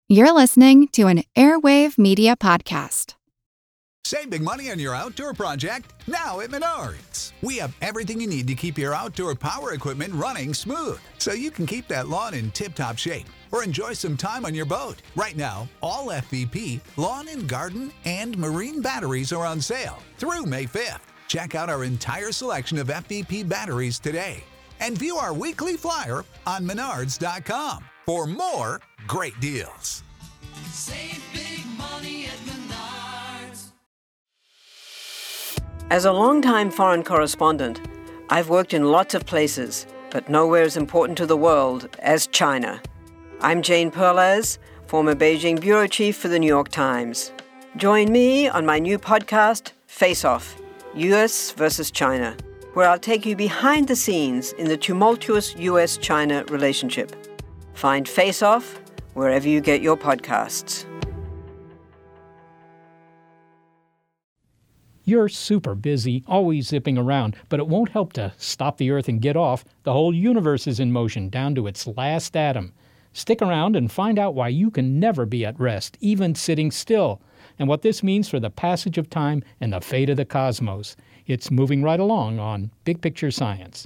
You're listening to an Airwave Media Podcast. Save big money on your outdoor project now at Menards. We have everything you need to keep your outdoor power equipment running smooth so you can keep that lawn in tip-top shape or enjoy some time on your boat. Right now, all FVP, lawn and garden, and marine batteries are on sale through May 5th. Check out our entire selection of FVP batteries today and view our weekly flyer on Menards.com for more great deals. Save big money at Menards. As a longtime foreign correspondent, I've worked in lots of places, but nowhere as important to the world as China. I'm Jane Perlez, former Beijing bureau chief for the New York Times. Join me on my new podcast, Face Off, U.S. versus China, where I'll take you behind the scenes in the tumultuous U.S.-China relationship. Find Face Off wherever you get your podcasts. You're super busy, always zipping around, but it won't help to stop the Earth and get off. The whole universe is in motion, down to its last atom. Stick around and find out why you can never be at rest, even sitting still, and what this means for the passage of time and the fate of the cosmos. It's moving right along on Big Picture Science.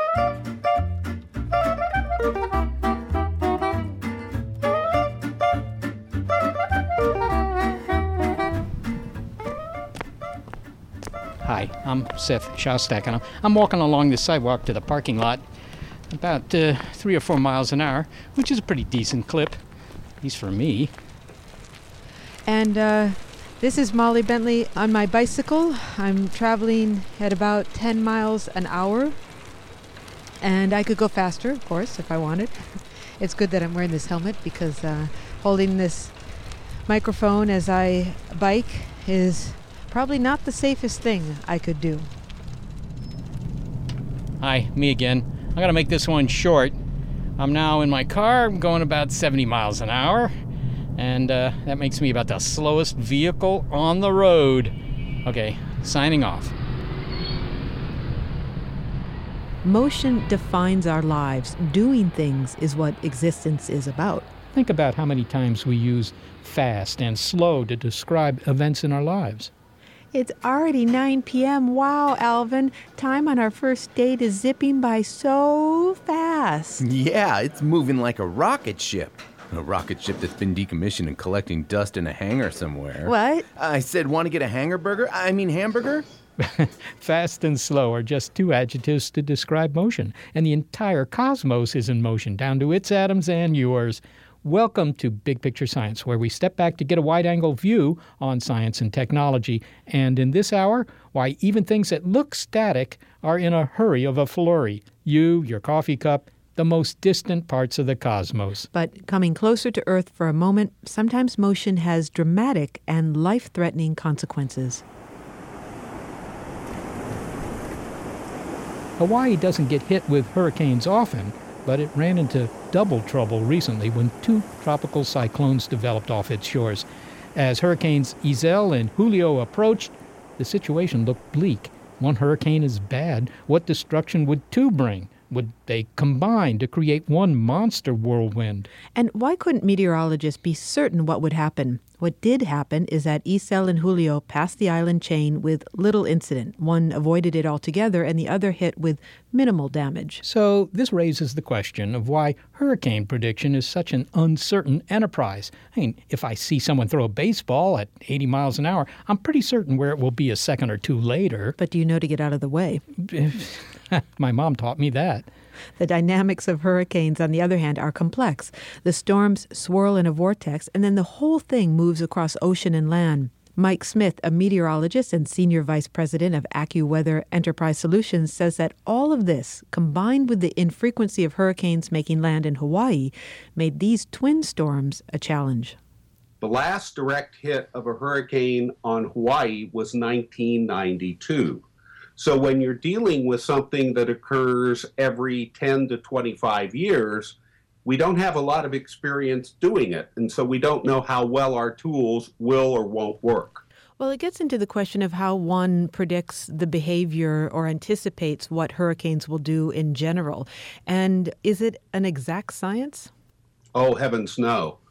Hi, I'm Seth Shostak, and I'm walking along the sidewalk to the parking lot about 3 or 4 miles an hour, which is a pretty decent clip, at least for me. And this is Molly Bentley on my bicycle. I'm traveling at about 10 miles an hour, and I could go faster, of course, if I wanted. It's good that I'm wearing this helmet because holding this microphone as I bike is probably not the safest thing I could do. Hi, me again. I'm going to make this one short. I'm now in my car. I'm going about 70 miles an hour. And that makes me about the slowest vehicle on the road. Okay, signing off. Motion defines our lives. Doing things is what existence is about. Think about how many times we use fast and slow to describe events in our lives. It's already 9 p.m. Wow, Alvin. Time on our first date is zipping by so fast. Yeah, it's moving like a rocket ship. A rocket ship that's been decommissioned and collecting dust in a hangar somewhere. What? I said, want to get a hamburger? Fast and slow are just two adjectives to describe motion, and the entire cosmos is in motion, down to its atoms and yours. Welcome to Big Picture Science, where we step back to get a wide-angle view on science and technology. And in this hour, why even things that look static are in a hurry of a flurry. You, your coffee cup, the most distant parts of the cosmos. But coming closer to Earth for a moment, sometimes motion has dramatic and life-threatening consequences. Hawaii doesn't get hit with hurricanes often, but it ran into double trouble recently when 2 tropical cyclones developed off its shores. As hurricanes Iselle and Julio approached, the situation looked bleak. One hurricane is bad. What destruction would 2 bring? Would they combine to create one monster whirlwind? And why couldn't meteorologists be certain what would happen? What did happen is that Iselle and Julio passed the island chain with little incident. One avoided it altogether, and the other hit with minimal damage. So this raises the question of why hurricane prediction is such an uncertain enterprise. I mean, if I see someone throw a baseball at 80 miles an hour, I'm pretty certain where it will be a second or 2 later. But do you know to get out of the way? My mom taught me that. The dynamics of hurricanes, on the other hand, are complex. The storms swirl in a vortex, and then the whole thing moves across ocean and land. Mike Smith, a meteorologist and senior vice president of AccuWeather Enterprise Solutions, says that all of this, combined with the infrequency of hurricanes making land in Hawaii, made these twin storms a challenge. The last direct hit of a hurricane on Hawaii was 1992. So when you're dealing with something that occurs every 10 to 25 years, we don't have a lot of experience doing it. And so we don't know how well our tools will or won't work. Well, it gets into the question of how one predicts the behavior or anticipates what hurricanes will do in general. And is it an exact science? Oh, heavens no.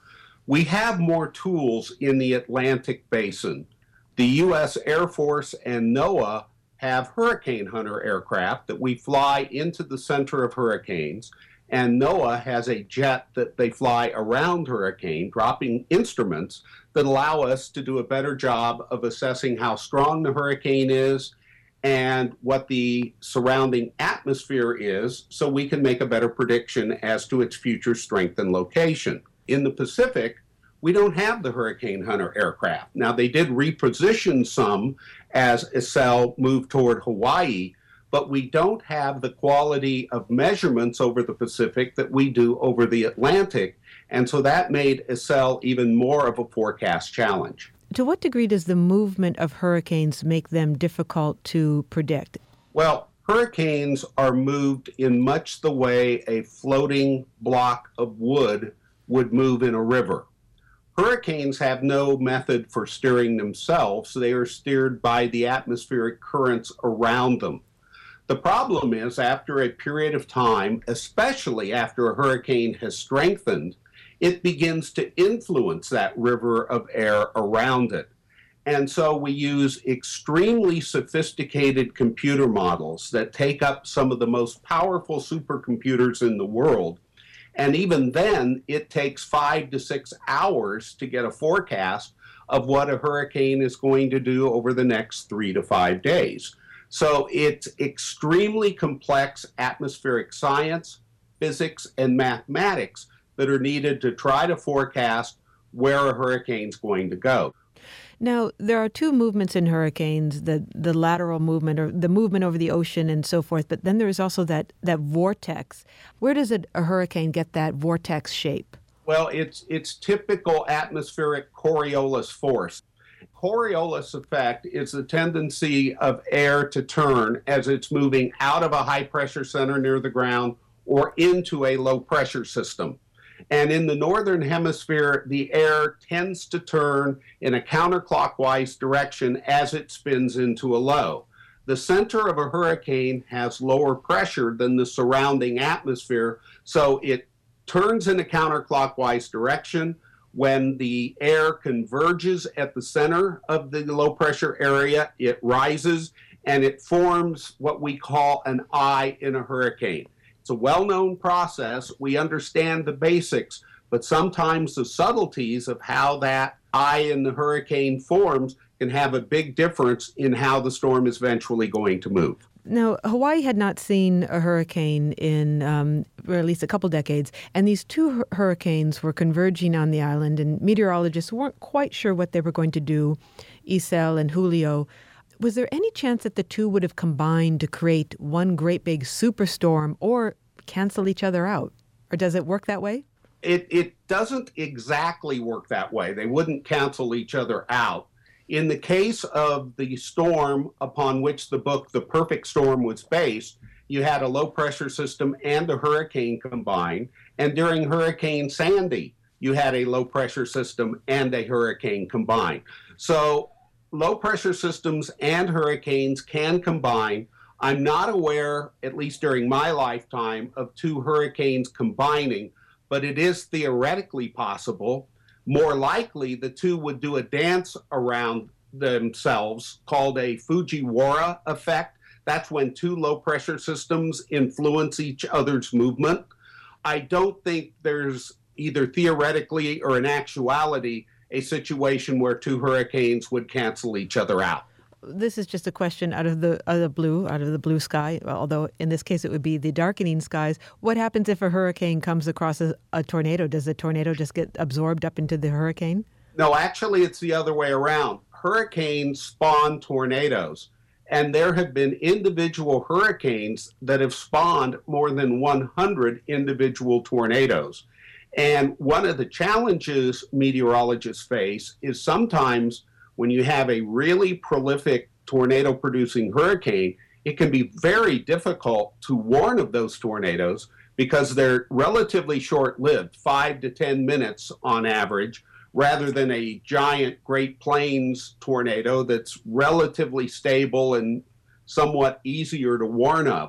We have more tools in the Atlantic basin. The U.S. Air Force and NOAA have Hurricane Hunter aircraft that we fly into the center of hurricanes, and NOAA has a jet that they fly around hurricane, dropping instruments that allow us to do a better job of assessing how strong the hurricane is and what the surrounding atmosphere is, so we can make a better prediction as to its future strength and location. In the Pacific, we don't have the Hurricane Hunter aircraft. Now, they did reposition some as Iselle moved toward Hawaii, but we don't have the quality of measurements over the Pacific that we do over the Atlantic, and so that made Iselle even more of a forecast challenge. To what degree does the movement of hurricanes make them difficult to predict? Well, hurricanes are moved in much the way a floating block of wood would move in a river. Hurricanes have no method for steering themselves. They are steered by the atmospheric currents around them. The problem is, after a period of time, especially after a hurricane has strengthened, it begins to influence that river of air around it. And so we use extremely sophisticated computer models that take up some of the most powerful supercomputers in the world. And even then, it takes 5 to 6 hours to get a forecast of what a hurricane is going to do over the next 3 to 5 days. So it's extremely complex atmospheric science, physics, and mathematics that are needed to try to forecast where a hurricane's going to go. Now, there are two movements in hurricanes, the lateral movement or the movement over the ocean and so forth, but then there is also that vortex. Where does a hurricane get that vortex shape? Well, it's typical atmospheric Coriolis force. Coriolis effect is the tendency of air to turn as it's moving out of a high-pressure center near the ground or into a low-pressure system. And in the northern hemisphere, the air tends to turn in a counterclockwise direction as it spins into a low. The center of a hurricane has lower pressure than the surrounding atmosphere, so it turns in a counterclockwise direction. When the air converges at the center of the low pressure area, it rises and it forms what we call an eye in a hurricane. It's a well-known process. We understand the basics, but sometimes the subtleties of how that eye in the hurricane forms can have a big difference in how the storm is eventually going to move. Now, Hawaii had not seen a hurricane in or at least a couple decades, and these two hurricanes were converging on the island, and meteorologists weren't quite sure what they were going to do, Iselle and Julio. Was there any chance that the two would have combined to create one great big superstorm or cancel each other out? Or does it work that way? It doesn't exactly work that way. They wouldn't cancel each other out. In the case of the storm upon which the book The Perfect Storm was based, you had a low-pressure system and a hurricane combined. And during Hurricane Sandy, you had a low-pressure system and a hurricane combined. So low-pressure systems and hurricanes can combine. I'm not aware, at least during my lifetime, of two hurricanes combining, but it is theoretically possible. More likely, the two would do a dance around themselves called a Fujiwara effect. That's when two low-pressure systems influence each other's movement. I don't think there's either theoretically or in actuality a situation where two hurricanes would cancel each other out. This is just a question out of the blue sky, although in this case it would be the darkening skies. What happens if a hurricane comes across a tornado? Does the tornado just get absorbed up into the hurricane? No, actually it's the other way around. Hurricanes spawn tornadoes, and there have been individual hurricanes that have spawned more than 100 individual tornadoes. And one of the challenges meteorologists face is sometimes when you have a really prolific tornado-producing hurricane, it can be very difficult to warn of those tornadoes because they're relatively short-lived, 5 to 10 minutes on average, rather than a giant Great Plains tornado that's relatively stable and somewhat easier to warn of.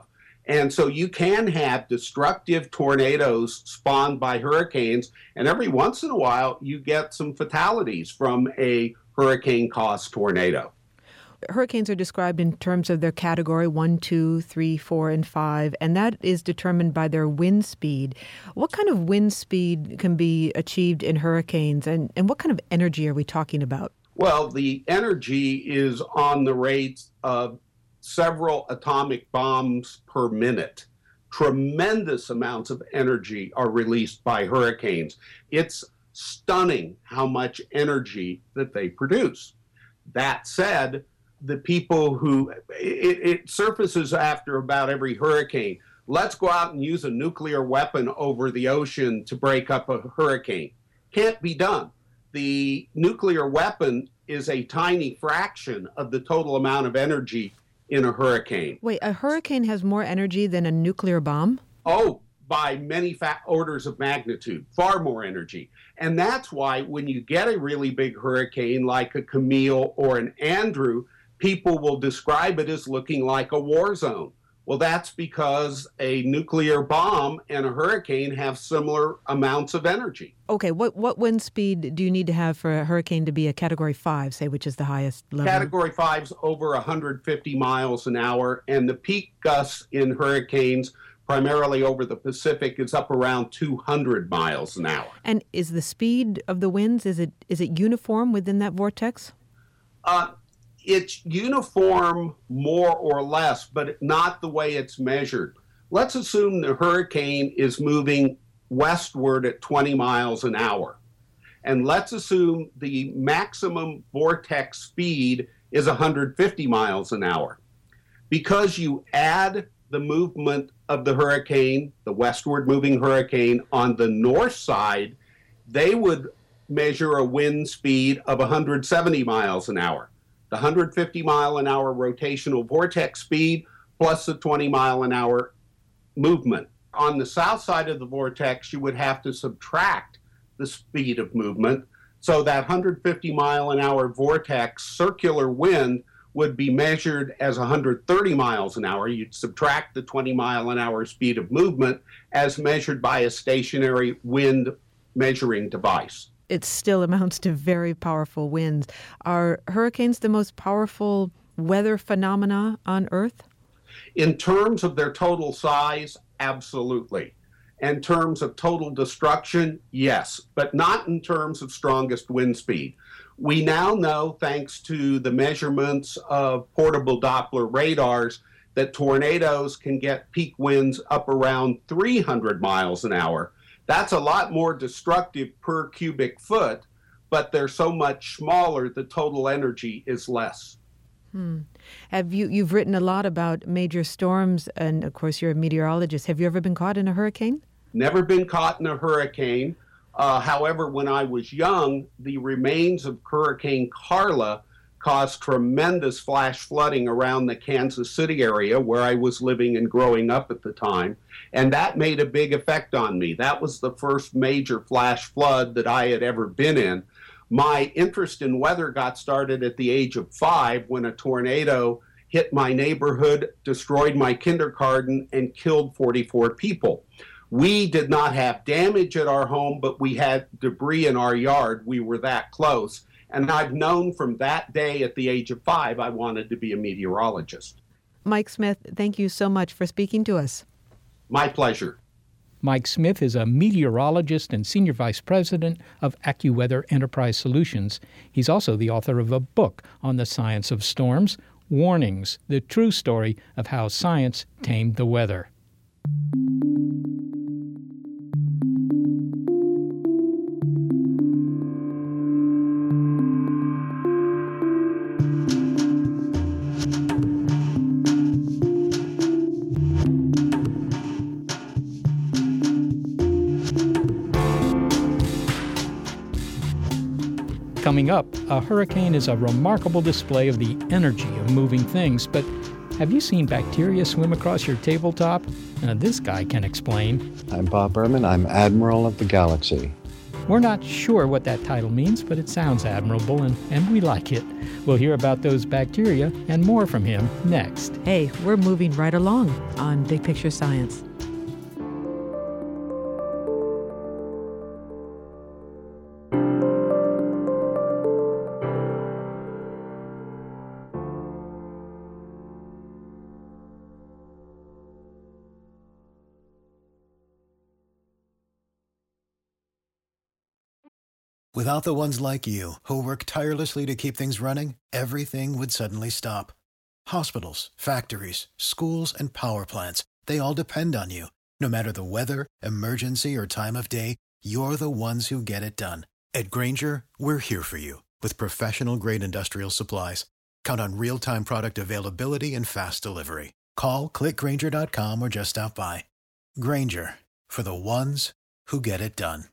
And so you can have destructive tornadoes spawned by hurricanes, and every once in a while you get some fatalities from a hurricane-caused tornado. Hurricanes are described in terms of their category 1, 2, 3, 4, and 5, and that is determined by their wind speed. What kind of wind speed can be achieved in hurricanes, and what kind of energy are we talking about? Well, the energy is on the rates of several atomic bombs per minute. Tremendous amounts of energy are released by hurricanes. It's stunning how much energy that they produce. That said, the people who, it surfaces after about every hurricane. Let's go out and use a nuclear weapon over the ocean to break up a hurricane. Can't be done. The nuclear weapon is a tiny fraction of the total amount of energy in a hurricane. Wait, a hurricane has more energy than a nuclear bomb? Oh, by many orders of magnitude, far more energy. And that's why when you get a really big hurricane like a Camille or an Andrew, people will describe it as looking like a war zone. Well, that's because a nuclear bomb and a hurricane have similar amounts of energy. Okay, what wind speed do you need to have for a hurricane to be a Category 5, say, which is the highest level? Category 5's over 150 miles an hour, and the peak gusts in hurricanes, primarily over the Pacific, is up around 200 miles an hour. And is the speed of the winds, is it uniform within that vortex? It's uniform more or less, but not the way it's measured. Let's assume the hurricane is moving westward at 20 miles an hour. And let's assume the maximum vortex speed is 150 miles an hour. Because you add the movement of the hurricane, the westward moving hurricane, on the north side, they would measure a wind speed of 170 miles an hour. The 150 mile an hour rotational vortex speed plus the 20 mile an hour movement. On the south side of the vortex, you would have to subtract the speed of movement. So that 150 mile an hour vortex circular wind would be measured as 130 miles an hour. You'd subtract the 20 mile an hour speed of movement as measured by a stationary wind measuring device. It still amounts to very powerful winds. Are hurricanes the most powerful weather phenomena on Earth? In terms of their total size, absolutely. In terms of total destruction, yes, but not in terms of strongest wind speed. We now know, thanks to the measurements of portable Doppler radars, that tornadoes can get peak winds up around 300 miles an hour. That's a lot more destructive per cubic foot, but they're so much smaller, the total energy is less. You've written a lot about major storms, and of course you're a meteorologist. Have you ever been caught in a hurricane? Never been caught in a hurricane. However, when I was young, the remains of Hurricane Carla caused tremendous flash flooding around the Kansas City area where I was living and growing up at the time. And that made a big effect on me. That was the first major flash flood that I had ever been in. My interest in weather got started at the age of 5 when a tornado hit my neighborhood, destroyed my kindergarten, and killed 44 people. We did not have damage at our home, but we had debris in our yard. We were that close. And I've known from that day at the age of 5, I wanted to be a meteorologist. Mike Smith, thank you so much for speaking to us. My pleasure. Mike Smith is a meteorologist and senior vice president of AccuWeather Enterprise Solutions. He's also the author of a book on the science of storms, Warnings, the true story of how science tamed the weather. Coming up, a hurricane is a remarkable display of the energy of moving things, but have you seen bacteria swim across your tabletop? This guy can explain. I'm Bob Berman. I'm Admiral of the Galaxy. We're not sure what that title means, but it sounds admirable, and we like it. We'll hear about those bacteria and more from him next. Hey, we're moving right along on Big Picture Science. Without the ones like you, who work tirelessly to keep things running, everything would suddenly stop. Hospitals, factories, schools, and power plants, they all depend on you. No matter the weather, emergency, or time of day, you're the ones who get it done. At Grainger, we're here for you with professional-grade industrial supplies. Count on real-time product availability and fast delivery. Call, clickgrainger.com, or just stop by. Grainger, for the ones who get it done.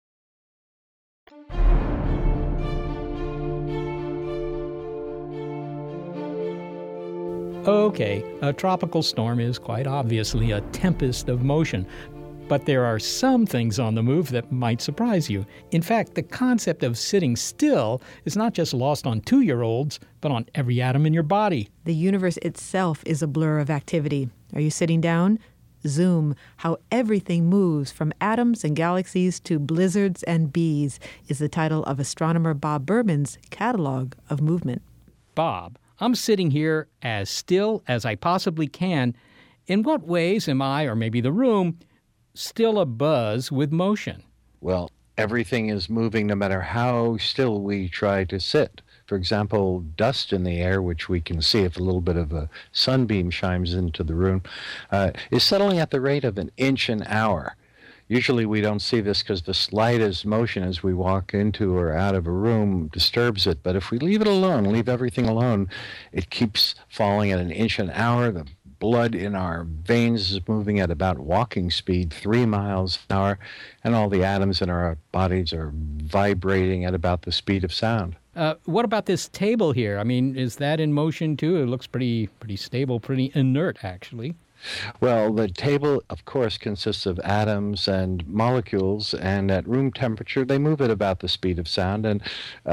Okay, a tropical storm is quite obviously a tempest of motion, but there are some things on the move that might surprise you. In fact, the concept of sitting still is not just lost on 2-year-olds, but on every atom in your body. The universe itself is a blur of activity. Are you sitting down? Zoom, how everything moves from atoms and galaxies to blizzards and bees is the title of astronomer Bob Berman's catalog of movement. Bob, I'm sitting here as still as I possibly can. In what ways am I, or maybe the room, still abuzz with motion? Well, everything is moving no matter how still we try to sit. For example, dust in the air, which we can see if a little bit of a sunbeam shines into the room, is settling at the rate of an inch an hour. Usually we don't see this because the slightest motion as we walk into or out of a room disturbs it. But if we leave it alone, leave everything alone, it keeps falling at an inch an hour. The blood in our veins is moving at about walking speed, 3 miles an hour, and all the atoms in our bodies are vibrating at about the speed of sound. What about this table here? I mean, is that in motion too? It looks pretty stable, pretty inert, actually. Well, the table, of course, consists of atoms and molecules, and at room temperature, they move at about the speed of sound. And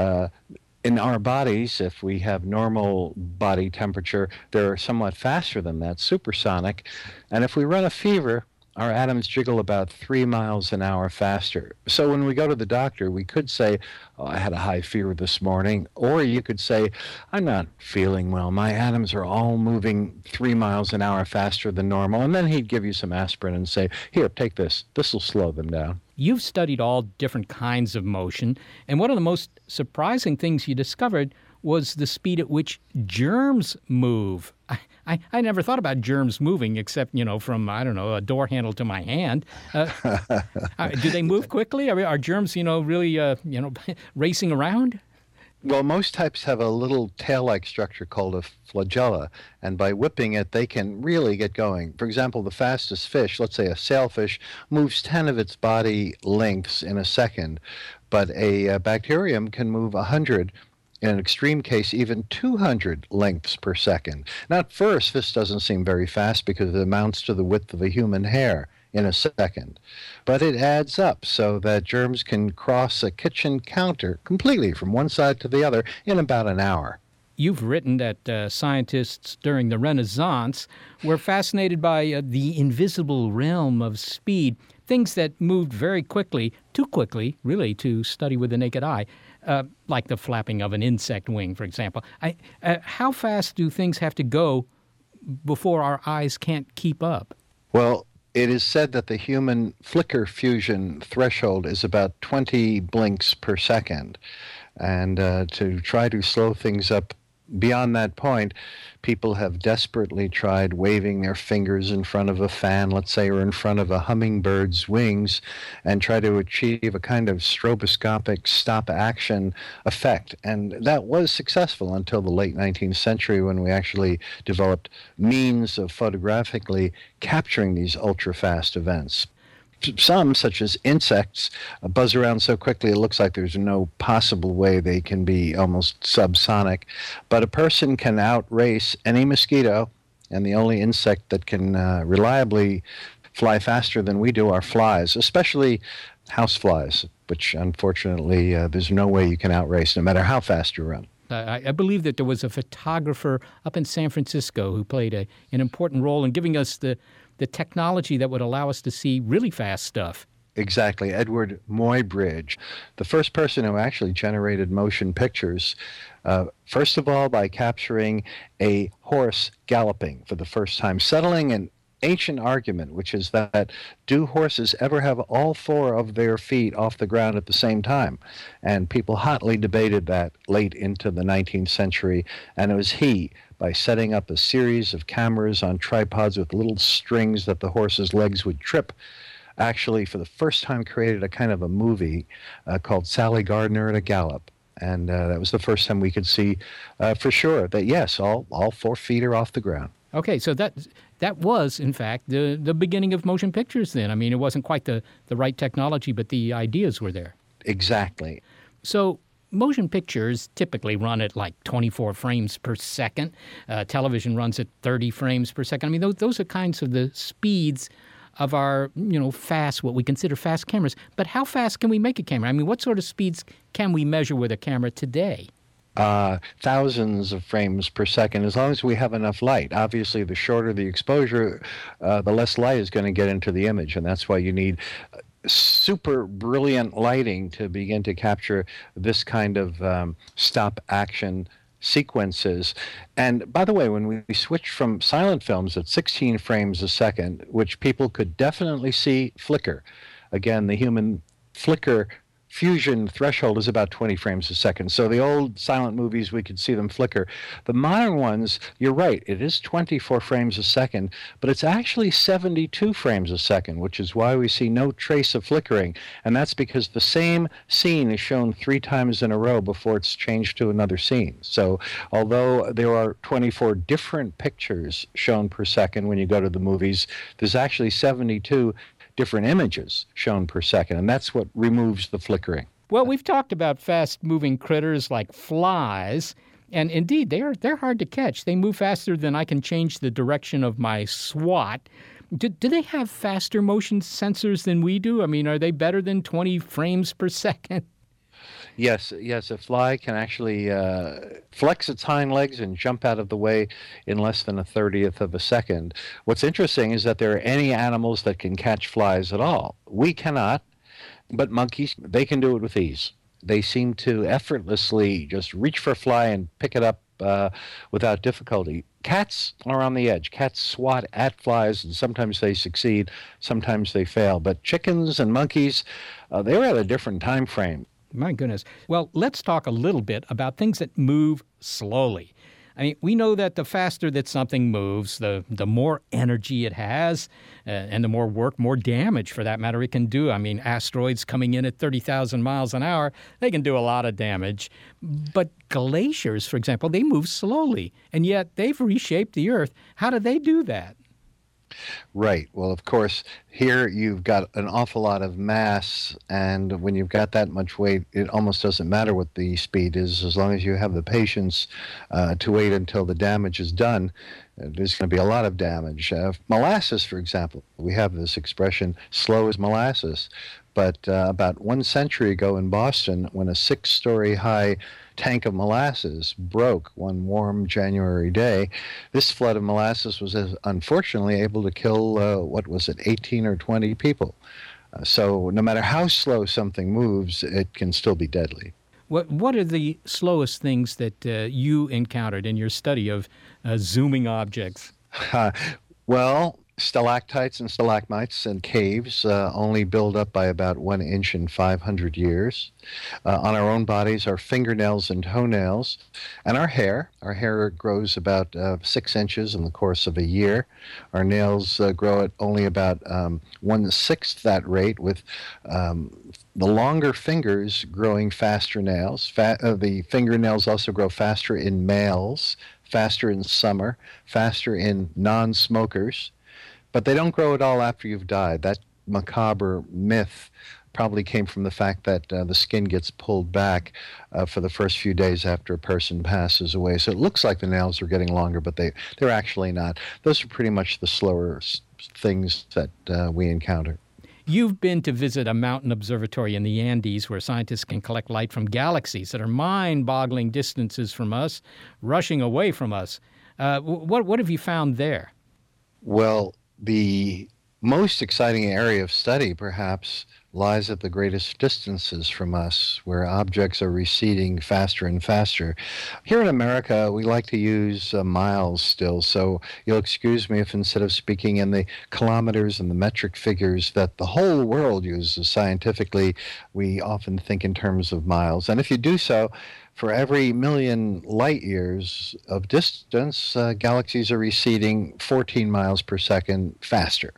in our bodies, if we have normal body temperature, they're somewhat faster than that, supersonic. And if we run a fever, our atoms jiggle about 3 miles an hour faster. So when we go to the doctor, we could say, oh, I had a high fever this morning. Or you could say, I'm not feeling well. My atoms are all moving 3 miles an hour faster than normal. And then he'd give you some aspirin and say, here, take this. This will slow them down. You've studied all different kinds of motion, and one of the most surprising things you discovered was the speed at which germs move. I never thought about germs moving except, from, a door handle to my hand. Do they move quickly? Are germs, really, racing around? Well, most types have a little tail-like structure called a flagella, and by whipping it, they can really get going. For example, the fastest fish, let's say a sailfish, moves 10 of its body lengths in a second, but a bacterium can move 100, in an extreme case, even 200 lengths per second. Now, at first, this doesn't seem very fast because it amounts to the width of a human hair in a second. But it adds up so that germs can cross a kitchen counter completely from one side to the other in about an hour. You've written that scientists during the Renaissance were fascinated by the invisible realm of speed, things that moved very quickly, too quickly, really, to study with the naked eye. Like the flapping of an insect wing, for example. How fast do things have to go before our eyes can't keep up? Well, it is said that the human flicker fusion threshold is about 20 blinks per second. And to try to slow things up beyond that point, people have desperately tried waving their fingers in front of a fan, let's say, or in front of a hummingbird's wings, and try to achieve a kind of stroboscopic stop-action effect. And that was successful until the late 19th century when we actually developed means of photographically capturing these ultra-fast events. Some, such as insects, buzz around so quickly it looks like there's no possible way they can be almost subsonic. But a person can outrace any mosquito, and the only insect that can reliably fly faster than we do are flies, especially houseflies, which unfortunately there's no way you can outrace no matter how fast you run. I believe that there was a photographer up in San Francisco who played an important role in giving us the technology that would allow us to see really fast stuff. Exactly. Edward Muybridge, the first person who actually generated motion pictures, first of all by capturing a horse galloping for the first time, settling an ancient argument, which is that do horses ever have all four of their feet off the ground at the same time? And people hotly debated that late into the 19th century, and it was he, by setting up a series of cameras on tripods with little strings that the horse's legs would trip, actually for the first time created a kind of a movie called Sally Gardner at a Gallop. And that was the first time we could see for sure that, yes, all 4 feet are off the ground. Okay, so that was, in fact, the beginning of motion pictures then. I mean, it wasn't quite the right technology, but the ideas were there. Exactly. So motion pictures typically run at like 24 frames per second. Television runs at 30 frames per second. I mean, those are kinds of the speeds of our, fast, what we consider fast cameras. But how fast can we make a camera? I mean, what sort of speeds can we measure with a camera today? Thousands of frames per second, as long as we have enough light. Obviously, the shorter the exposure, the less light is going to get into the image, and that's why you need super brilliant lighting to begin to capture this kind of stop-action sequences. And by the way, when we switched from silent films at 16 frames a second, which people could definitely see flicker, again, the human flicker fusion threshold is about 20 frames a second. So the old silent movies, we could see them flicker. The modern ones, you're right, it is 24 frames a second, but it's actually 72 frames a second, which is why we see no trace of flickering. And that's because the same scene is shown 3 times in a row before it's changed to another scene. So although there are 24 different pictures shown per second when you go to the movies, there's actually 72 different images shown per second, and that's what removes the flickering. Well, we've talked about fast-moving critters like flies, and indeed, they're hard to catch. They move faster than I can change the direction of my SWAT. Do they have faster motion sensors than we do? I mean, are they better than 20 frames per second? Yes, a fly can actually flex its hind legs and jump out of the way in less than a 30th of a second. What's interesting is that there are any animals that can catch flies at all. We cannot, but monkeys, they can do it with ease. They seem to effortlessly just reach for a fly and pick it up without difficulty. Cats are on the edge. Cats swat at flies, and sometimes they succeed, sometimes they fail. But chickens and monkeys, they're at a different time frame. My goodness. Well, let's talk a little bit about things that move slowly. I mean, we know that the faster that something moves, the more energy it has, and the more work, more damage, for that matter, it can do. I mean, asteroids coming in at 30,000 miles an hour, they can do a lot of damage. But glaciers, for example, they move slowly, and yet they've reshaped the Earth. How do they do that? Right. Well, of course, here you've got an awful lot of mass, and when you've got that much weight, it almost doesn't matter what the speed is, as long as you have the patience to wait until the damage is done. There's going to be a lot of damage. Molasses, for example, we have this expression, slow as molasses. But about 1 century ago in Boston, when a 6-story high tank of molasses broke one warm January day, this flood of molasses was unfortunately able to kill, 18 or 20 people. So no matter how slow something moves, it can still be deadly. What are the slowest things that you encountered in your study of zooming objects? Well, stalactites and stalagmites and caves only build up by about 1 inch in 500 years. On our own bodies, our fingernails and toenails, and our hair. Our hair grows about 6 inches in the course of a year. Our nails grow at only about 1/6 that rate, with the longer fingers growing faster nails. The fingernails also grow faster in males, faster in summer, faster in non-smokers. But they don't grow at all after you've died. That macabre myth probably came from the fact that the skin gets pulled back for the first few days after a person passes away. So it looks like the nails are getting longer, but they're actually not. Those are pretty much the slower things that we encounter. You've been to visit a mountain observatory in the Andes where scientists can collect light from galaxies that are mind-boggling distances from us, rushing away from us. What have you found there? Well, the most exciting area of study, perhaps, lies at the greatest distances from us, where objects are receding faster and faster. Here in America, we like to use miles still, so you'll excuse me if instead of speaking in the kilometers and the metric figures that the whole world uses scientifically, we often think in terms of miles. And if you do so, for every million light years of distance, galaxies are receding 14 miles per second faster.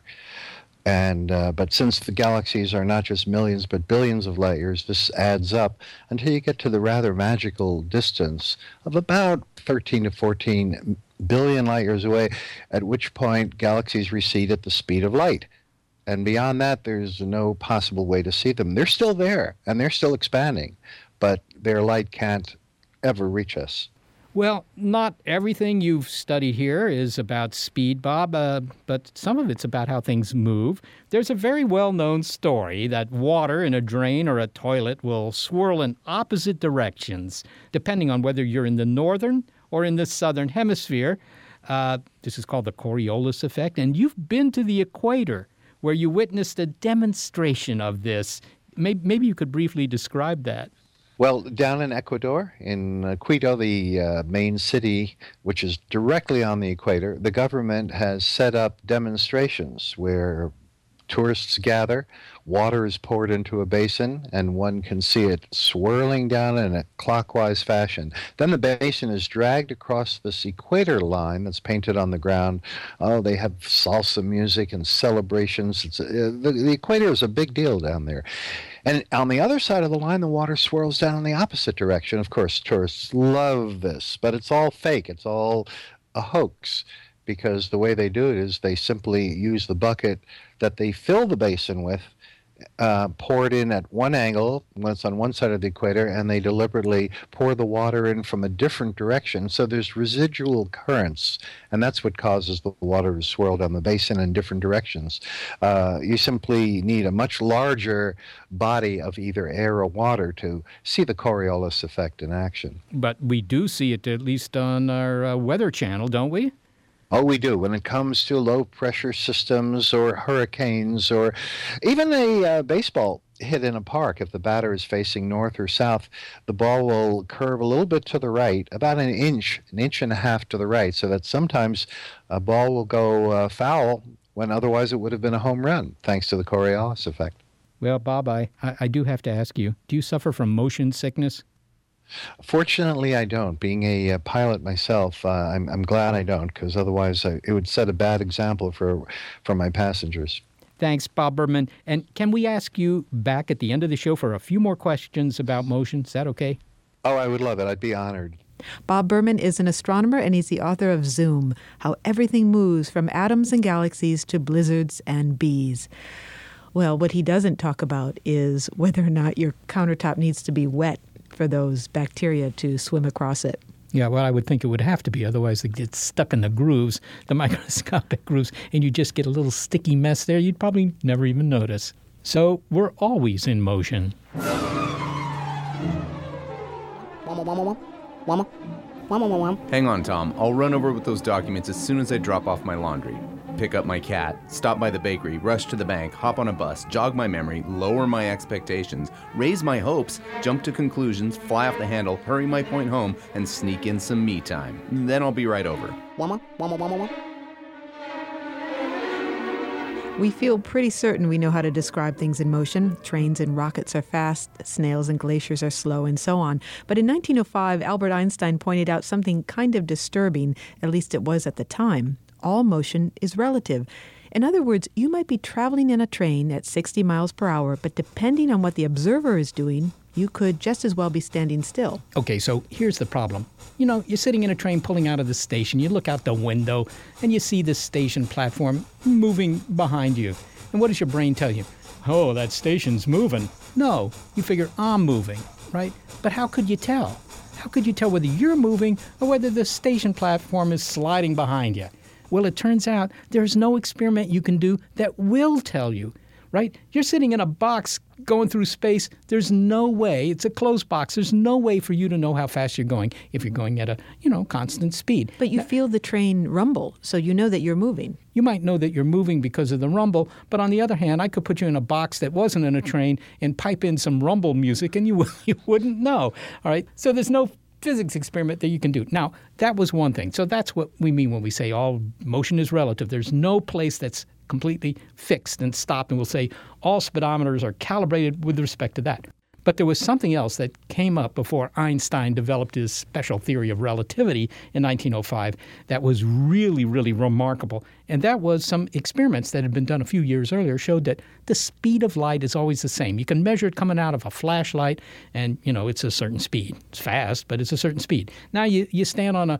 And but since the galaxies are not just millions but billions of light years, this adds up until you get to the rather magical distance of about 13 to 14 billion light years away, at which point galaxies recede at the speed of light. And beyond that, there's no possible way to see them. They're still there, and they're still expanding, but their light can't ever reach us. Well, not everything you've studied here is about speed, Bob, but some of it's about how things move. There's a very well-known story that water in a drain or a toilet will swirl in opposite directions, depending on whether you're in the northern or in the southern hemisphere. This is called the Coriolis effect, and you've been to the equator, where you witnessed a demonstration of this. Maybe you could briefly describe that. Well, down in Ecuador, in Quito, the main city, which is directly on the equator, the government has set up demonstrations where tourists gather, water is poured into a basin, and one can see it swirling down in a clockwise fashion. Then the basin is dragged across this equator line that's painted on the ground. Oh, they have salsa music and celebrations. The equator is a big deal down there. And on the other side of the line, the water swirls down in the opposite direction. Of course, tourists love this, but it's all fake. It's all a hoax, because the way they do it is they simply use the bucket that they fill the basin with, pour it in at one angle when it's on one side of the equator, and they deliberately pour the water in from a different direction. So there's residual currents, and that's what causes the water to swirl down the basin in different directions. You simply need a much larger body of either air or water to see the Coriolis effect in action. But we do see it, at least on our Weather Channel, don't we? Oh, we do. When it comes to low-pressure systems or hurricanes or even a baseball hit in a park, if the batter is facing north or south, the ball will curve a little bit to the right, about an inch and a half to the right, so that sometimes a ball will go foul when otherwise it would have been a home run, thanks to the Coriolis effect. Well, Bob, I do have to ask you, do you suffer from motion sickness? Fortunately, I don't. Being a pilot myself, I'm glad I don't, because otherwise it would set a bad example for my passengers. Thanks, Bob Berman. And can we ask you back at the end of the show for a few more questions about motion? Is that okay? Oh, I would love it. I'd be honored. Bob Berman is an astronomer, and he's the author of Zoom, How Everything Moves from Atoms and Galaxies to Blizzards and Bees. Well, what he doesn't talk about is whether or not your countertop needs to be wet for those bacteria to swim across it. Yeah, well, I would think it would have to be. Otherwise, it gets stuck in the grooves, the microscopic grooves, and you just get a little sticky mess there you'd probably never even notice. So we're always in motion. Hang on, Tom. I'll run over with those documents as soon as I drop off my laundry. Pick up my cat, stop by the bakery, rush to the bank, hop on a bus, jog my memory, lower my expectations, raise my hopes, jump to conclusions, fly off the handle, hurry my point home, and sneak in some me time. Then I'll be right over. We feel pretty certain we know how to describe things in motion. Trains and rockets are fast, snails and glaciers are slow, and so on. But in 1905, Albert Einstein pointed out something kind of disturbing, at least it was at the time. All motion is relative. In other words, you might be traveling in a train at 60 miles per hour, but depending on what the observer is doing, you could just as well be standing still. Okay, so here's the problem. You know, you're sitting in a train pulling out of the station. You look out the window, and you see the station platform moving behind you. And what does your brain tell you? Oh, that station's moving. No, you figure, I'm moving, right? But how could you tell? How could you tell whether you're moving or whether the station platform is sliding behind you? Well, it turns out there's no experiment you can do that will tell you. right? You're sitting in a box going through space. There's no way, it's a closed box, there's no way for you to know how fast you're going if you're going at a, constant speed. But you feel the train rumble, so you know that you're moving. You might know that you're moving because of the rumble, but on the other hand, I could put you in a box that wasn't in a train and pipe in some rumble music and you wouldn't know, all right? So there's no physics experiment that you can do. Now, that was one thing. So that's what we mean when we say all motion is relative. There's no place that's completely fixed and stopped, and we'll say all speedometers are calibrated with respect to that. But there was something else that came up before Einstein developed his special theory of relativity in 1905 that was really, really remarkable. And that was some experiments that had been done a few years earlier showed that the speed of light is always the same. You can measure it coming out of a flashlight and, it's a certain speed. It's fast, but it's a certain speed. Now you stand on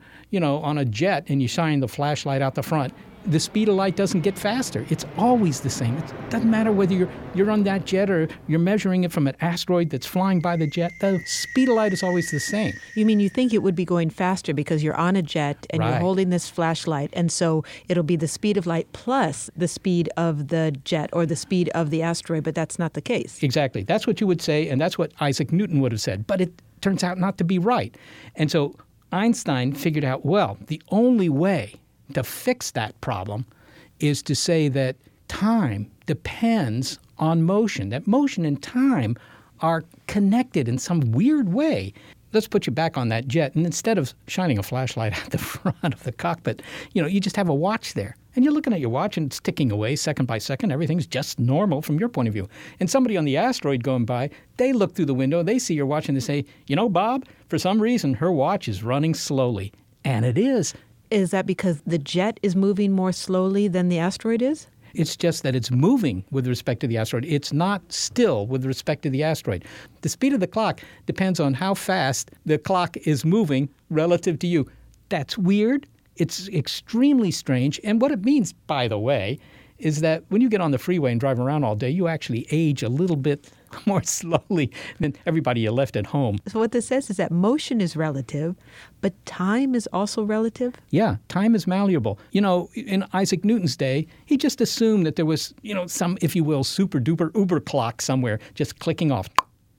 a jet and you shine the flashlight out the front. The speed of light doesn't get faster. It's always the same. It doesn't matter whether you're on that jet or you're measuring it from an asteroid that's flying by the jet. The speed of light is always the same. You mean you think it would be going faster because you're on a jet and Right. You're holding this flashlight, and so it'll be the speed of light plus the speed of the jet or the speed of the asteroid, but that's not the case. Exactly. That's what you would say, and that's what Isaac Newton would have said. But it turns out not to be right. And so Einstein figured out, well, the only way to fix that problem is to say that time depends on motion, that motion and time are connected in some weird way. Let's put you back on that jet, and instead of shining a flashlight at the front of the cockpit, you just have a watch there. And you're looking at your watch, and it's ticking away second by second. Everything's just normal from your point of view. And somebody on the asteroid going by, they look through the window, they see your watch, and they say, Bob, for some reason, her watch is running slowly. And it is. Is that because the jet is moving more slowly than the asteroid is? It's just that it's moving with respect to the asteroid. It's not still with respect to the asteroid. The speed of the clock depends on how fast the clock is moving relative to you. That's weird. It's extremely strange. And what it means, by the way, is that when you get on the freeway and drive around all day, you actually age a little bit more slowly than everybody you left at home. So what this says is that motion is relative, but time is also relative? Yeah, time is malleable. In Isaac Newton's day, he just assumed that there was, some, if you will, super-duper uber clock somewhere just clicking off.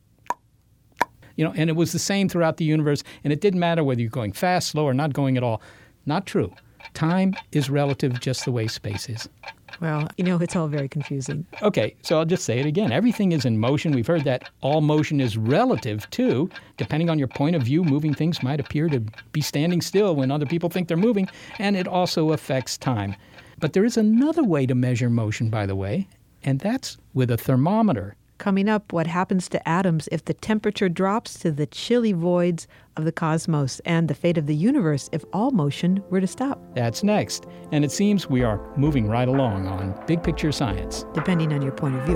And it was the same throughout the universe, and it didn't matter whether you're going fast, slow, or not going at all. Not true. Time is relative just the way space is. Well, it's all very confusing. Okay, so I'll just say it again. Everything is in motion. We've heard that all motion is relative, too. Depending on your point of view, moving things might appear to be standing still when other people think they're moving, and it also affects time. But there is another way to measure motion, by the way, and that's with a thermometer. Coming up, what happens to atoms if the temperature drops to the chilly voids of the cosmos, and the fate of the universe if all motion were to stop. That's next. And it seems we are moving right along on Big Picture Science. Depending on your point of view.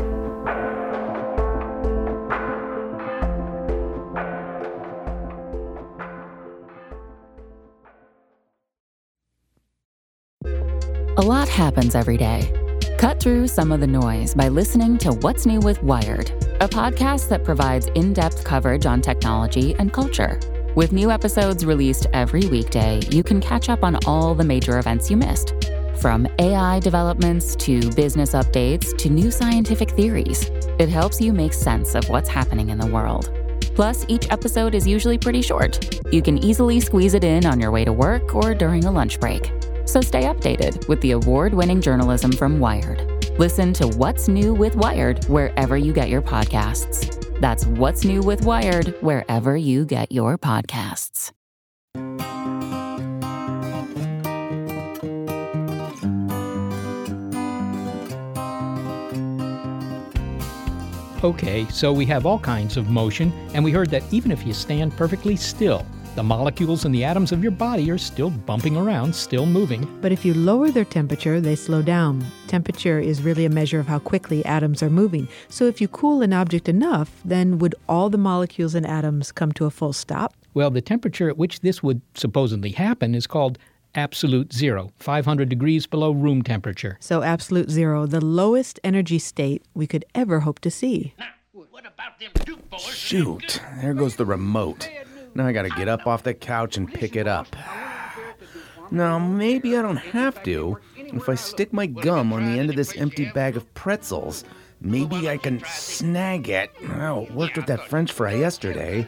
A lot happens every day. Cut through some of the noise by listening to What's New with Wired, a podcast that provides in-depth coverage on technology and culture. With new episodes released every weekday, you can catch up on all the major events you missed. From AI developments to business updates to new scientific theories, it helps you make sense of what's happening in the world. Plus, each episode is usually pretty short. You can easily squeeze it in on your way to work or during a lunch break. So stay updated with the award-winning journalism from Wired. Listen to What's New with Wired wherever you get your podcasts. That's What's New with Wired wherever you get your podcasts. Okay, so we have all kinds of motion, and we heard that even if you stand perfectly still, the molecules in the atoms of your body are still bumping around, still moving. But if you lower their temperature, they slow down. Temperature is really a measure of how quickly atoms are moving. So if you cool an object enough, then would all the molecules and atoms come to a full stop? Well, the temperature at which this would supposedly happen is called absolute zero, 500 degrees below room temperature. So absolute zero, the lowest energy state we could ever hope to see. Shoot, there goes the remote. Now I gotta get up off the couch and pick it up. No, maybe I don't have to. If I stick my gum on the end of this empty bag of pretzels, maybe I can snag it. Oh, it worked with that French fry yesterday.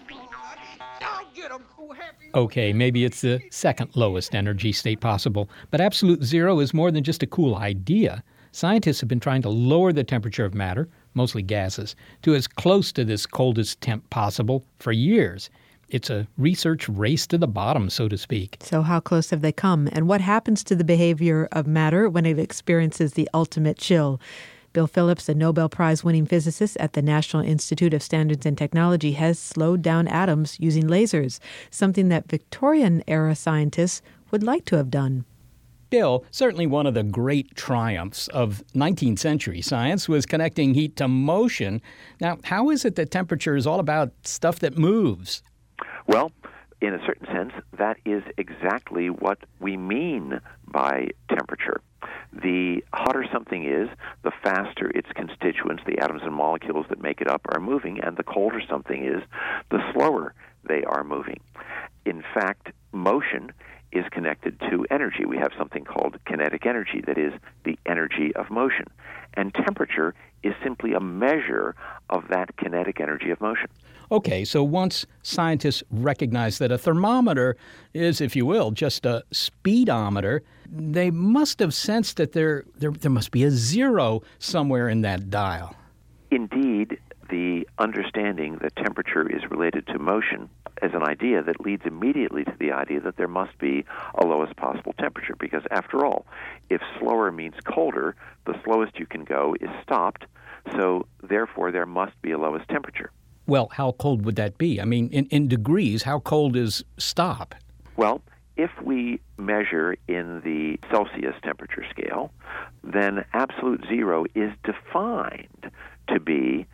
Okay, maybe it's the second lowest energy state possible, but absolute zero is more than just a cool idea. Scientists have been trying to lower the temperature of matter, mostly gases, to as close to this coldest temp possible for years. It's a research race to the bottom, so to speak. So how close have they come? And what happens to the behavior of matter when it experiences the ultimate chill? Bill Phillips, a Nobel Prize-winning physicist at the National Institute of Standards and Technology, has slowed down atoms using lasers, something that Victorian-era scientists would like to have done. Bill, certainly one of the great triumphs of 19th century science was connecting heat to motion. Now, how is it that temperature is all about stuff that moves? Well, in a certain sense, that is exactly what we mean by temperature. The hotter something is, the faster its constituents, the atoms and molecules that make it up, are moving, and the colder something is, the slower they are moving. In fact, motion is connected to energy. We have something called kinetic energy, that is the energy of motion. And temperature is simply a measure of that kinetic energy of motion. Okay, so once scientists recognize that a thermometer is, if you will, just a speedometer, they must have sensed that there must be a zero somewhere in that dial. Indeed, the understanding that temperature is related to motion is an idea that leads immediately to the idea that there must be a lowest possible temperature, because after all, if slower means colder, the slowest you can go is stopped, so therefore there must be a lowest temperature. Well, how cold would that be? I mean, in degrees, how cold is stop? Well, if we measure in the Celsius temperature scale, then absolute zero is defined to be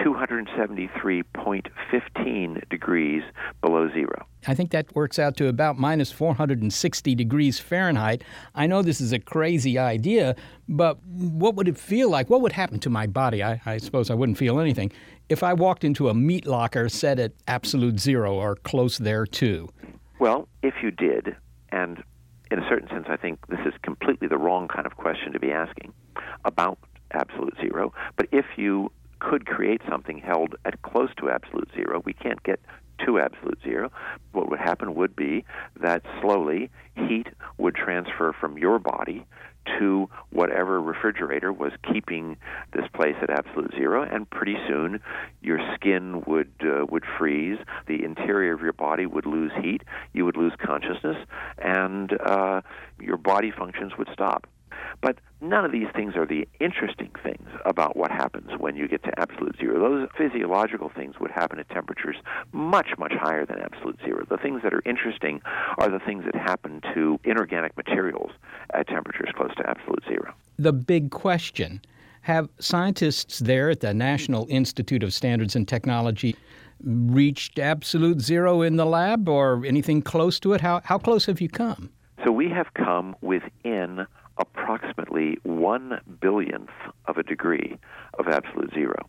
273.15 degrees below zero. I think that works out to about minus 460 degrees Fahrenheit. I know this is a crazy idea, but what would it feel like? What would happen to my body? I suppose I wouldn't feel anything if I walked into a meat locker set at absolute zero or close thereto. Well, if you did, and in a certain sense I think this is completely the wrong kind of question to be asking about absolute zero, but if you could create something held at close to absolute zero, we can't get to absolute zero. What would happen would be that slowly heat would transfer from your body to whatever refrigerator was keeping this place at absolute zero, and pretty soon your skin would freeze, the interior of your body would lose heat, you would lose consciousness, and your body functions would stop. But none of these things are the interesting things about what happens when you get to absolute zero. Those physiological things would happen at temperatures much, much higher than absolute zero. The things that are interesting are the things that happen to inorganic materials at temperatures close to absolute zero. The big question, have scientists there at the National Institute of Standards and Technology reached absolute zero in the lab or anything close to it? How close have you come? So we have come within approximately 1/billionth of a degree of absolute zero.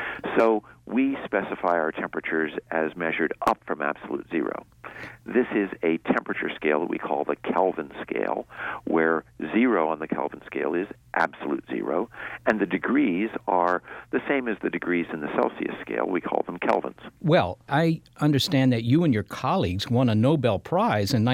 So we specify our temperatures as measured up from absolute zero. This is a temperature scale that we call the Kelvin scale, where zero on the Kelvin scale is absolute zero, and the degrees are the same as the degrees in the Celsius scale. We call them kelvins. Well, I understand that you and your colleagues won a Nobel Prize in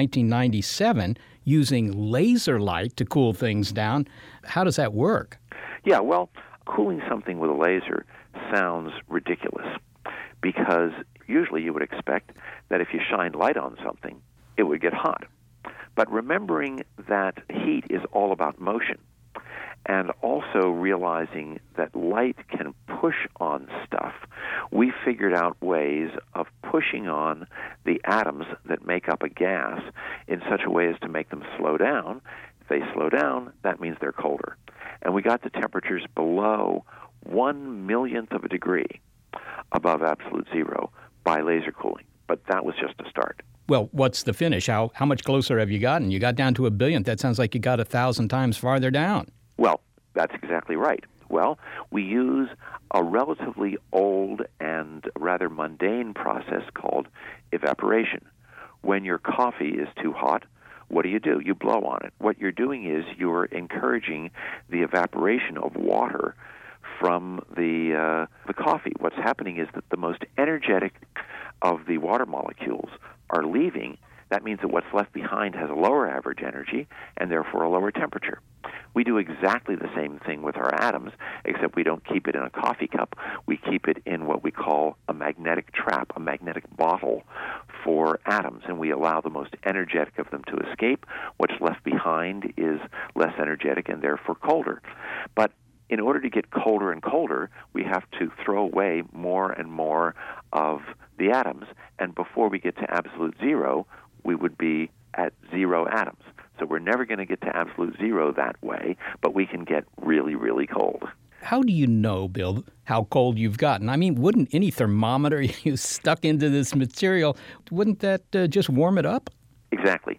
1997 using laser light to cool things down. How does that work? Yeah, well, cooling something with a laser sounds ridiculous because usually you would expect that if you shine light on something, it would get hot. But remembering that heat is all about motion, and also realizing that light can push on stuff, we figured out ways of pushing on the atoms that make up a gas in such a way as to make them slow down. If they slow down, that means they're colder. And we got the temperatures below 1/millionth of a degree above absolute zero by laser cooling. But that was just a start. Well, what's the finish? How much closer have you gotten? You got down to 1/billionth. That sounds like you got 1,000 times farther down. Well, that's exactly right. Well, we use a relatively old and rather mundane process called evaporation. When your coffee is too hot, what do? You blow on it. What you're doing is you're encouraging the evaporation of water from the coffee. What's happening is that the most energetic of the water molecules are leaving. That means that what's left behind has a lower average energy and therefore a lower temperature. We do exactly the same thing with our atoms, except we don't keep it in a coffee cup. We keep it in what we call a magnetic trap, a magnetic bottle for atoms, and we allow the most energetic of them to escape. What's left behind is less energetic and therefore colder. But in order to get colder and colder, we have to throw away more and more of the atoms, and before we get to absolute zero, we would be at 0 atoms. So we're never going to get to absolute zero that way, but we can get really, really cold. How do you know, Bill, how cold you've gotten? I mean, wouldn't any thermometer you stuck into this material, wouldn't that just warm it up? Exactly.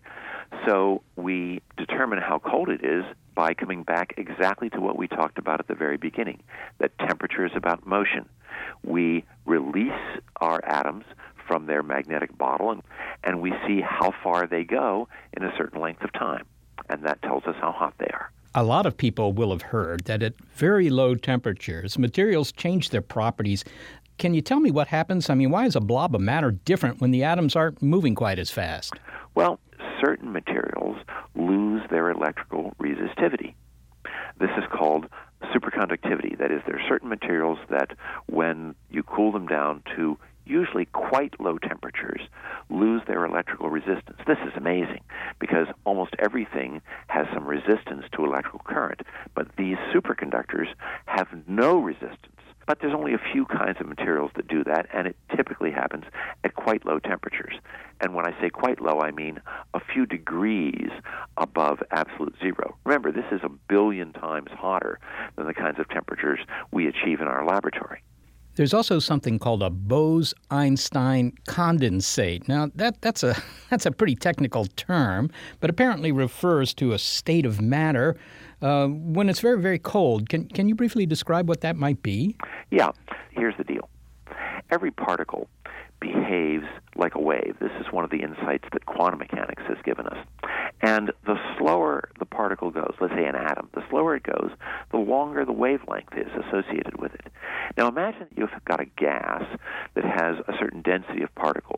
So we determine how cold it is by coming back exactly to what we talked about at the very beginning, that temperature is about motion. We release our atoms from their magnetic bottle, and we see how far they go in a certain length of time, and that tells us how hot they are. A lot of people will have heard that at very low temperatures, materials change their properties. Can you tell me what happens? I mean, why is a blob of matter different when the atoms aren't moving quite as fast? Well, certain materials lose their electrical resistivity. This is called superconductivity. That is, there are certain materials that when you cool them down to usually quite low temperatures, lose their electrical resistance. This is amazing because almost everything has some resistance to electrical current, but these superconductors have no resistance. But there's only a few kinds of materials that do that, and it typically happens at quite low temperatures. And when I say quite low, I mean a few degrees above absolute zero. Remember, this is 1 billion times hotter than the kinds of temperatures we achieve in our laboratory. There's also something called a Bose-Einstein condensate. Now, that's a pretty technical term, but apparently refers to a state of matter when it's very, very cold. Can you briefly describe what that might be? Yeah. Here's the deal. Every particle behaves like a wave. This is one of the insights that quantum mechanics has given us. And the slower the particle goes, let's say an atom, the slower it goes, the longer the wavelength is associated with it. Now imagine you've got a gas that has a certain density of particles.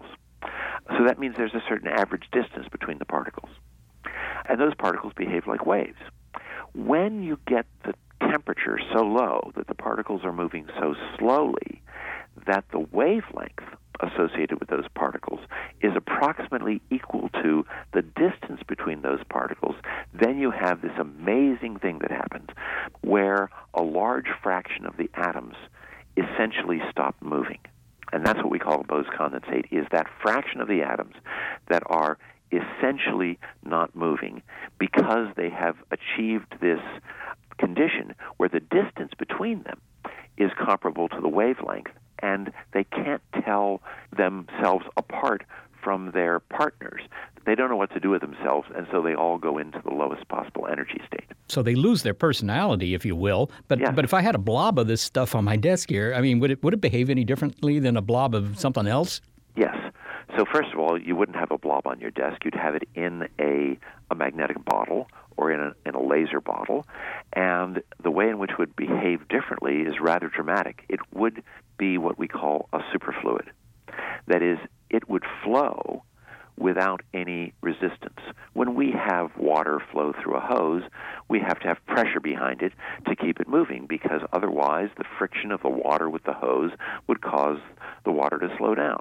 So that means there's a certain average distance between the particles. And those particles behave like waves. When you get the temperature so low that the particles are moving so slowly that the wavelength associated with those particles is approximately equal to the distance between those particles, then you have this amazing thing that happens where a large fraction of the atoms essentially stop moving. And that's what we call a Bose condensate, is that fraction of the atoms that are essentially not moving because they have achieved this condition where the distance between them is comparable to the wavelength, and they can't tell themselves apart from their partners. They don't know what to do with themselves, and so they all go into the lowest possible energy state. So they lose their personality, if you will. But yes. But if I had a blob of this stuff on my desk here, I mean, would it behave any differently than a blob of something else? Yes. So first of all, you wouldn't have a blob on your desk. You'd have it in a magnetic bottle or in a laser bottle. And the way in which it would behave differently is rather dramatic. It would be what we call a superfluid. That is, it would flow without any resistance. When we have water flow through a hose, we have to have pressure behind it to keep it moving, because otherwise the friction of the water with the hose would cause the water to slow down.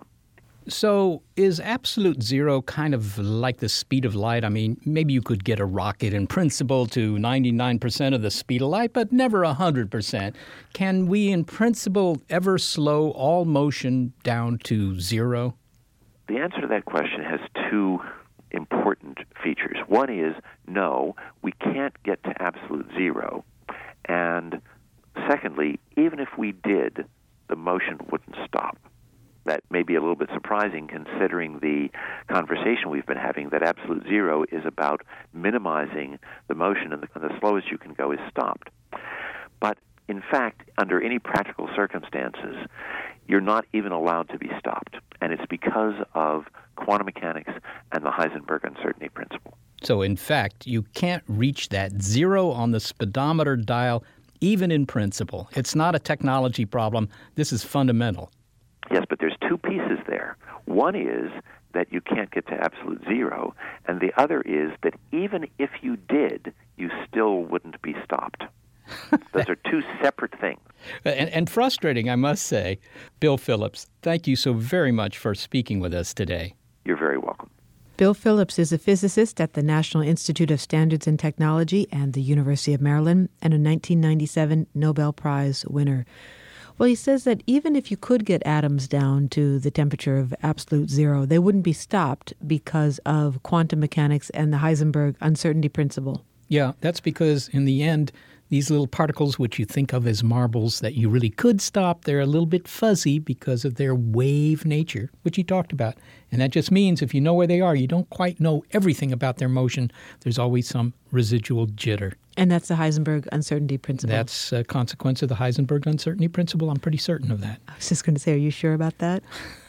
So is absolute zero kind of like the speed of light? I mean, maybe you could get a rocket in principle to 99% of the speed of light, but never 100%. Can we in principle ever slow all motion down to zero? The answer to that question has two important features. One is, no, we can't get to absolute zero. And secondly, even if we did, the motion wouldn't stop. That may be a little bit surprising considering the conversation we've been having, that absolute zero is about minimizing the motion, and the slowest you can go is stopped. But in fact, under any practical circumstances, you're not even allowed to be stopped. And it's because of quantum mechanics and the Heisenberg uncertainty principle. So, in fact, you can't reach that zero on the speedometer dial, even in principle. It's not a technology problem. This is fundamental. Yes, but there's two pieces there. One is that you can't get to absolute zero, and the other is that even if you did, you still wouldn't be stopped. Those are two separate things. And frustrating, I must say. Bill Phillips, thank you so very much for speaking with us today. You're very welcome. Bill Phillips is a physicist at the National Institute of Standards and Technology and the University of Maryland, and a 1997 Nobel Prize winner. Well, he says that even if you could get atoms down to the temperature of absolute zero, they wouldn't be stopped because of quantum mechanics and the Heisenberg uncertainty principle. Yeah, that's because in the end, these little particles, which you think of as marbles that you really could stop, they're a little bit fuzzy because of their wave nature, which he talked about. And that just means if you know where they are, you don't quite know everything about their motion. There's always some residual jitter. And that's the Heisenberg uncertainty principle. That's a consequence of the Heisenberg uncertainty principle. I'm pretty certain of that. I was just going to say, are you sure about that?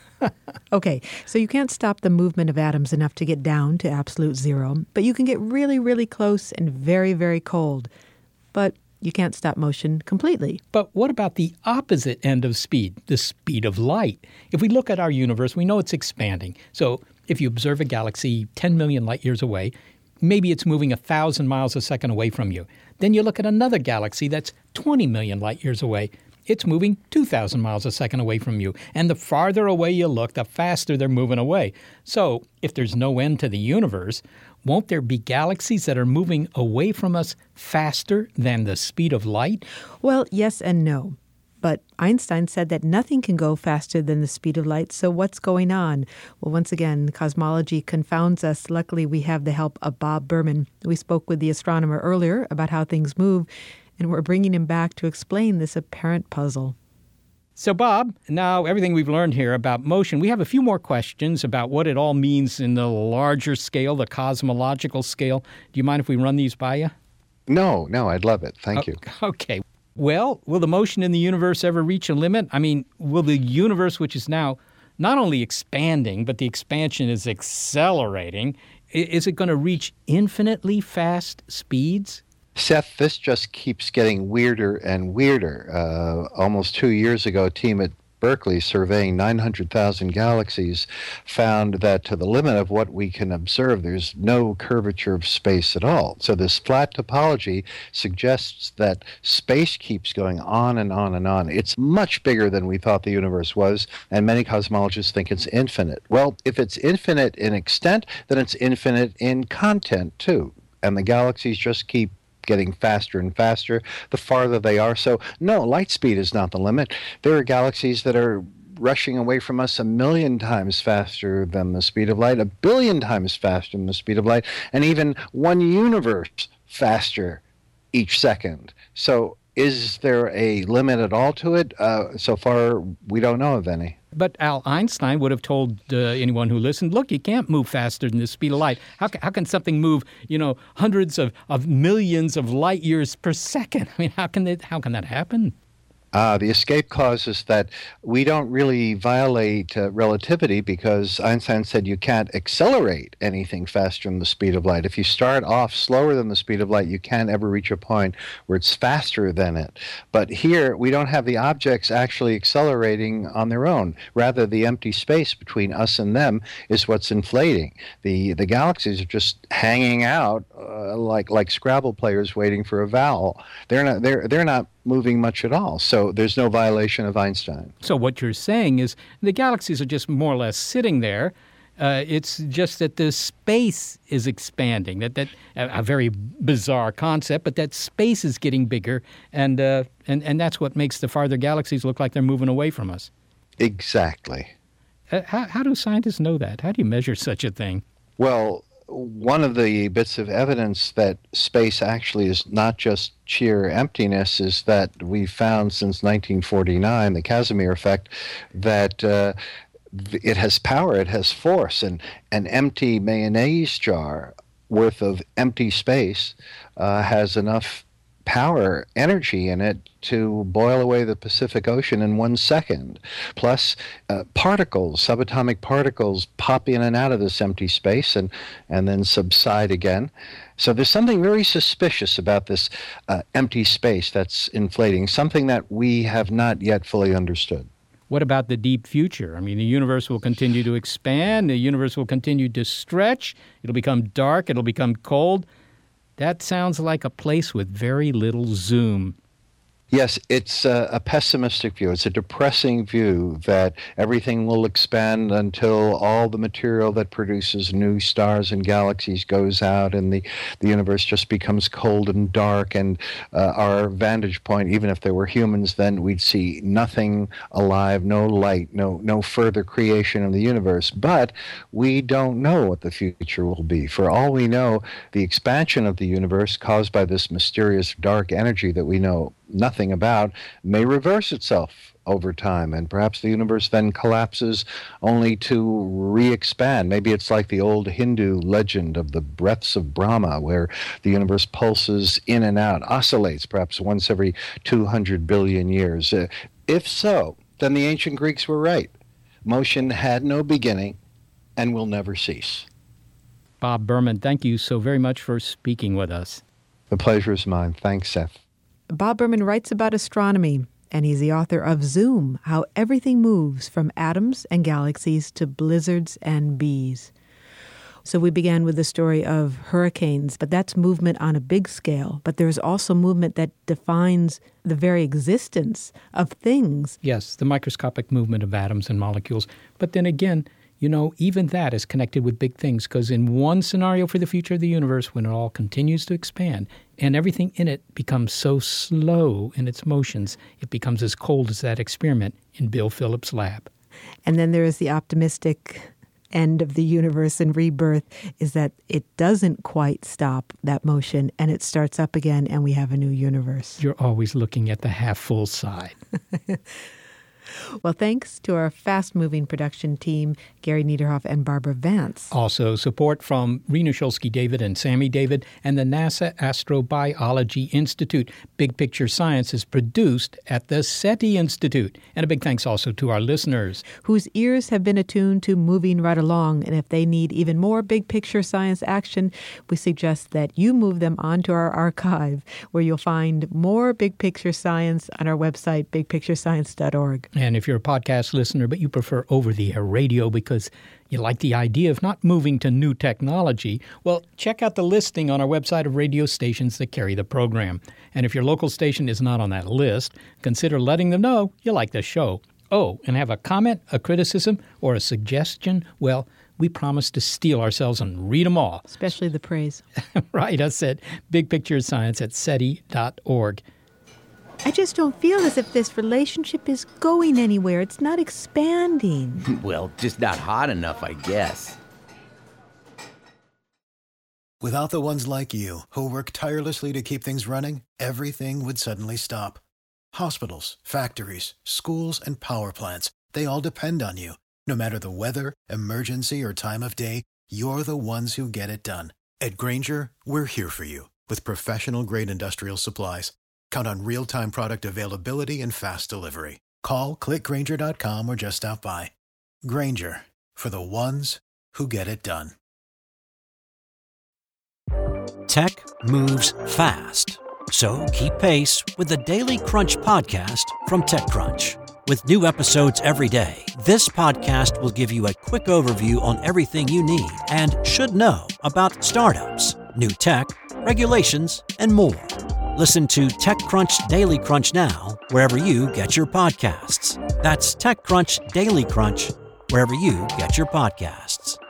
Okay, so you can't stop the movement of atoms enough to get down to absolute zero, but you can get really, really close and very, very cold. But you can't stop motion completely. But what about the opposite end of speed, the speed of light? If we look at our universe, we know it's expanding. So if you observe a galaxy 10 million light years away, maybe it's moving 1,000 miles a second away from you. Then you look at another galaxy that's 20 million light years away. It's moving 2,000 miles a second away from you. And the farther away you look, the faster they're moving away. So if there's no end to the universe, won't there be galaxies that are moving away from us faster than the speed of light? Well, yes and no. But Einstein said that nothing can go faster than the speed of light, so what's going on? Well, once again, cosmology confounds us. Luckily, we have the help of Bob Berman. We spoke with the astronomer earlier about how things move, and we're bringing him back to explain this apparent puzzle. So, Bob, now everything we've learned here about motion, we have a few more questions about what it all means in the larger scale, the cosmological scale. Do you mind if we run these by you? No, I'd love it. Thank you. Okay. Well, will the motion in the universe ever reach a limit? I mean, will the universe, which is now not only expanding, but the expansion is accelerating, is it going to reach infinitely fast speeds? Seth, this just keeps getting weirder and weirder. Almost 2 years ago, a team at Berkeley, surveying 900,000 galaxies, found that to the limit of what we can observe, there's no curvature of space at all. So this flat topology suggests that space keeps going on and on and on. It's much bigger than we thought the universe was, and many cosmologists think it's infinite. Well, if it's infinite in extent, then it's infinite in content, too. And the galaxies just keep getting faster and faster the farther they are. So no, light speed is not the limit. There are galaxies that are rushing away from us 1 million times faster than the speed of light, 1 billion times faster than the speed of light, and even one universe faster each second. So is there a limit at all to it? So far, we don't know of any. But Al Einstein would have told anyone who listened, look, you can't move faster than the speed of light. How can something move, hundreds of millions of light years per second? I mean, how can that happen? The escape clause is that we don't really violate relativity because Einstein said you can't accelerate anything faster than the speed of light. If you start off slower than the speed of light, you can't ever reach a point where it's faster than it. But here, we don't have the objects actually accelerating on their own. Rather, the empty space between us and them is what's inflating. The galaxies are just hanging out like Scrabble players waiting for a vowel. They're not moving much at all. So there's no violation of Einstein. So what you're saying is the galaxies are just more or less sitting there. It's just that the space is expanding. That a very bizarre concept, but that space is getting bigger, and that's what makes the farther galaxies look like they're moving away from us. Exactly. How do scientists know that? How do you measure such a thing? Well, one of the bits of evidence that space actually is not just sheer emptiness is that we've found since 1949, the Casimir effect, that it has power, it has force, and an empty mayonnaise jar worth of empty space has enough power energy in it to boil away the Pacific Ocean in 1 second. Plus, particles, subatomic particles, pop in and out of this empty space and then subside again. So there's something very suspicious about this empty space that's inflating, something that we have not yet fully understood. What about the deep future? I mean, the universe will continue to expand. The universe will continue to stretch. It'll become dark. It'll become cold. That sounds like a place with very little zoom. Yes, it's a pessimistic view. It's a depressing view that everything will expand until all the material that produces new stars and galaxies goes out and the universe just becomes cold and dark. And our vantage point, even if there were humans, then we'd see nothing alive, no light, no further creation of the universe. But we don't know what the future will be. For all we know, the expansion of the universe caused by this mysterious dark energy that we know nothing about may reverse itself over time, and perhaps the universe then collapses only to re-expand. Maybe it's like the old Hindu legend of the breaths of Brahma, where the universe pulses in and out, oscillates perhaps once every 200 billion years. If so, then the ancient Greeks were right. Motion had no beginning and will never cease. Bob Berman, thank you so very much for speaking with us. The pleasure is mine. Thanks, Seth. Bob Berman writes about astronomy, and he's the author of Zoom, How Everything Moves from Atoms and Galaxies to Blizzards and Bees. So we began with the story of hurricanes, but that's movement on a big scale. But there's also movement that defines the very existence of things. Yes, the microscopic movement of atoms and molecules. But then again, you know, even that is connected with big things, because in one scenario for the future of the universe, when it all continues to expand and everything in it becomes so slow in its motions, it becomes as cold as that experiment in Bill Phillips' lab. And then there is the optimistic end of the universe and rebirth, is that it doesn't quite stop that motion and it starts up again and we have a new universe. You're always looking at the half-full side. Well, thanks to our fast-moving production team, Gary Niederhoff and Barbara Vance. Also, support from Rena Shulsky-David and Sammy David and the NASA Astrobiology Institute. Big Picture Science is produced at the SETI Institute. And a big thanks also to our listeners, whose ears have been attuned to moving right along. And if they need even more Big Picture Science action, we suggest that you move them onto our archive, where you'll find more Big Picture Science on our website, bigpicturescience.org. And if you're a podcast listener, but you prefer over-the-air radio because you like the idea of not moving to new technology, well, check out the listing on our website of radio stations that carry the program. And if your local station is not on that list, consider letting them know you like the show. Oh, and have a comment, a criticism, or a suggestion? Well, we promise to steel ourselves and read them all. Especially the praise. Write us at bigpicturescience@seti.org. I just don't feel as if this relationship is going anywhere. It's not expanding. Well, just not hot enough, I guess. Without the ones like you, who work tirelessly to keep things running, everything would suddenly stop. Hospitals, factories, schools, and power plants, they all depend on you. No matter the weather, emergency, or time of day, you're the ones who get it done. At Grainger, we're here for you with professional-grade industrial supplies. Count on real-time product availability and fast delivery. Call, clickgrainger.com, or just stop by. Grainger, for the ones who get it done. Tech moves fast, so keep pace with the Daily Crunch podcast from TechCrunch. With new episodes every day, this podcast will give you a quick overview on everything you need and should know about startups, new tech, regulations, and more. Listen to TechCrunch Daily Crunch now, wherever you get your podcasts. That's TechCrunch Daily Crunch, wherever you get your podcasts.